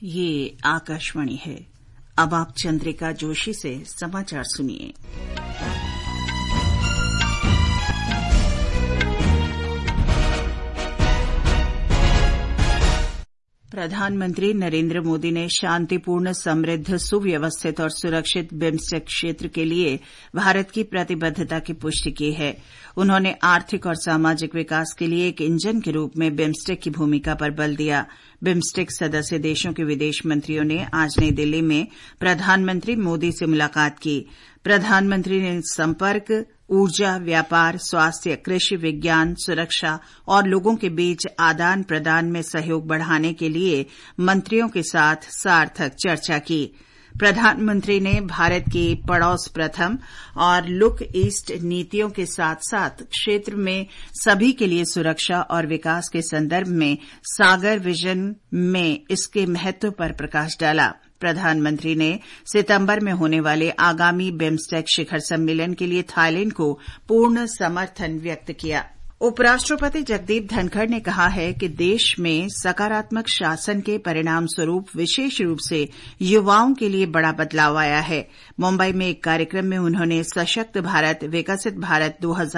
ये आकाशवाणी है। अब आप चंद्रिका जोशी से समाचार सुनिए। प्रधानमंत्री नरेंद्र मोदी ने शांतिपूर्ण, समृद्ध, सुव्यवस्थित और सुरक्षित बिम्स्टेक क्षेत्र के लिए भारत की प्रतिबद्धता की पुष्टि की है। उन्होंने आर्थिक और सामाजिक विकास के लिए एक इंजन के रूप में बिम्स्टेक की भूमिका पर बल दिया। बिम्स्टेक सदस्य देशों के विदेश मंत्रियों ने आज नई दिल्ली में प्रधानमंत्री मोदी से मुलाकात की। प्रधानमंत्री ने संपर्क, ऊर्जा, व्यापार, स्वास्थ्य, कृषि, विज्ञान, सुरक्षा और लोगों के बीच आदान प्रदान में सहयोग बढ़ाने के लिए मंत्रियों के साथ सार्थक चर्चा की। प्रधानमंत्री ने भारत की पड़ोस प्रथम और लुक ईस्ट नीतियों के साथ साथ क्षेत्र में सभी के लिए सुरक्षा और विकास के संदर्भ में सागर विजन में इसके महत्व पर प्रकाश डाला। प्रधानमंत्री ने सितंबर में होने वाले आगामी बिम्स्टेक शिखर सम्मेलन के लिए थाईलैंड को पूर्ण समर्थन व्यक्त किया। उपराष्ट्रपति जगदीप धनखड़ ने कहा है कि देश में सकारात्मक शासन के परिणाम स्वरूप विशेष रूप से युवाओं के लिए बड़ा बदलाव आया है। मुंबई में एक कार्यक्रम में उन्होंने सशक्त भारत, विकसित भारत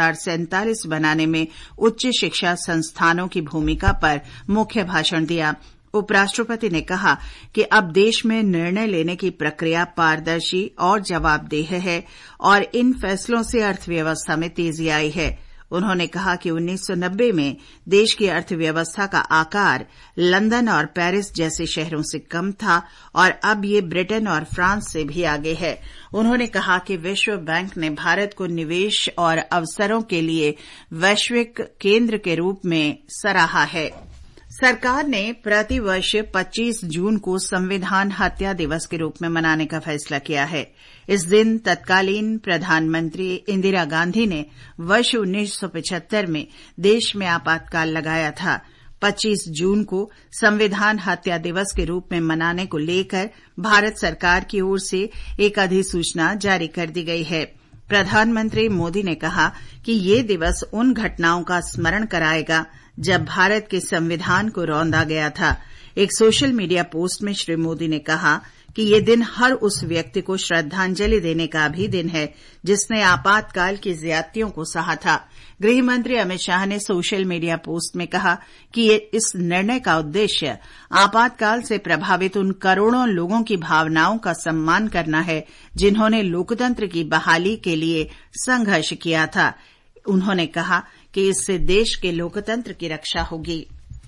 2047 बनाने में उच्च शिक्षा संस्थानों की भूमिका पर मुख्य भाषण दिया। उपराष्ट्रपति ने कहा कि अब देश में निर्णय लेने की प्रक्रिया पारदर्शी और जवाबदेह है और इन फैसलों से अर्थव्यवस्था में तेजी आई है। उन्होंने कहा कि 1990 में देश की अर्थव्यवस्था का आकार लंदन और पेरिस जैसे शहरों से कम था और अब ये ब्रिटेन और फ्रांस से भी आगे है। उन्होंने कहा कि विश्व बैंक ने भारत को निवेश और अवसरों के लिए वैश्विक केंद्र के रूप में सराहा है। सरकार ने प्रतिवर्ष 25 जून को संविधान हत्या दिवस के रूप में मनाने का फैसला किया है। इस दिन तत्कालीन प्रधानमंत्री इंदिरा गांधी ने वर्ष 1975 में देश में आपातकाल लगाया था। 25 जून को संविधान हत्या दिवस के रूप में मनाने को लेकर भारत सरकार की ओर से एक अधिसूचना जारी कर दी गई है। प्रधानमंत्री मोदी ने कहा कि ये दिवस उन घटनाओं का स्मरण कराएगा जब भारत के संविधान को रौंदा गया था। एक सोशल मीडिया पोस्ट में श्री मोदी ने कहा कि ये दिन हर उस व्यक्ति को श्रद्धांजलि देने का भी दिन है जिसने आपातकाल की ज्यादतियों को सहा था। गृह मंत्री अमित शाह ने सोशल मीडिया पोस्ट में कहा कि इस निर्णय का उद्देश्य आपातकाल से प्रभावित उन करोड़ों लोगों की भावनाओं का सम्मान करना है जिन्होंने लोकतंत्र की बहाली के लिए संघर्ष किया था। उन्होंने कहा कि इससे देश के लोकतंत्र की रक्षा होगी।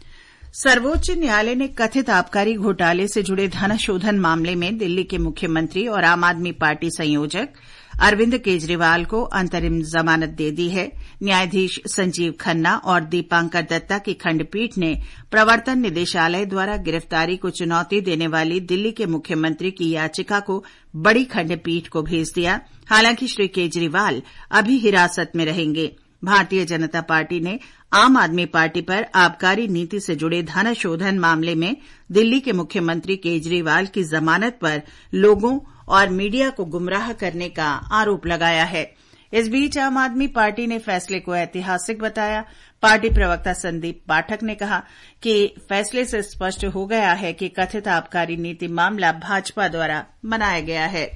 सर्वोच्च न्यायालय ने कथित आबकारी घोटाले से जुड़े धन शोधन मामले में दिल्ली के मुख्यमंत्री और आम आदमी पार्टी संयोजक अरविंद केजरीवाल को अंतरिम जमानत दे दी है। न्यायाधीश संजीव खन्ना और दीपांकर दत्ता की खंडपीठ ने प्रवर्तन निदेशालय द्वारा गिरफ्तारी को चुनौती देने वाली दिल्ली के मुख्यमंत्री की याचिका को बड़ी खंडपीठ को भेज दिया। हालांकि श्री केजरीवाल अभी हिरासत में रहेंगे। भारतीय जनता पार्टी ने आम आदमी पार्टी पर आबकारी नीति से जुड़े धन शोधन मामले में दिल्ली के मुख्यमंत्री केजरीवाल की जमानत पर लोगों और मीडिया को गुमराह करने का आरोप लगाया है। इस बीच आम आदमी पार्टी ने फैसले को ऐतिहासिक बताया। पार्टी प्रवक्ता संदीप पाठक ने कहा कि फैसले से स्पष्ट हो गया है कि कथित आबकारी नीति मामला भाजपा द्वारा बनाया गया है।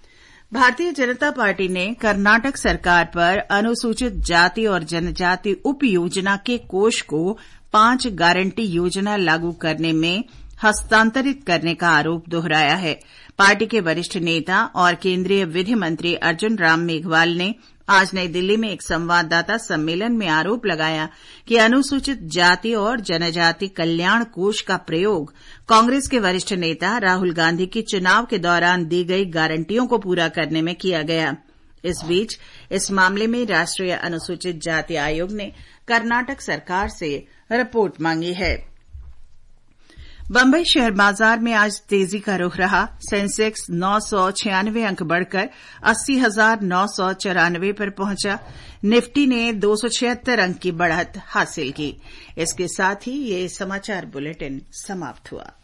भारतीय जनता पार्टी ने कर्नाटक सरकार पर अनुसूचित जाति और जनजाति उप योजना के कोष को 5 गारंटी योजना लागू करने में हस्तांतरित करने का आरोप दोहराया है। पार्टी के वरिष्ठ नेता और केंद्रीय विधि मंत्री अर्जुन राम मेघवाल ने आज नई दिल्ली में एक संवाददाता सम्मेलन में आरोप लगाया कि अनुसूचित जाति और जनजाति कल्याण कोष का प्रयोग कांग्रेस के वरिष्ठ नेता राहुल गांधी की चुनाव के दौरान दी गई गारंटियों को पूरा करने में किया गया। इस बीच इस मामले में राष्ट्रीय अनुसूचित जाति आयोग ने कर्नाटक सरकार से रिपोर्ट मांगी है। बंबई शेयर बाजार में आज तेजी का रुख रहा। सेंसेक्स 996 अंक बढ़कर 80,994 पर पहुंचा। निफ्टी ने 276 अंक की बढ़त हासिल की। इसके साथ ही ये समाचार बुलेटिन समाप्त हुआ।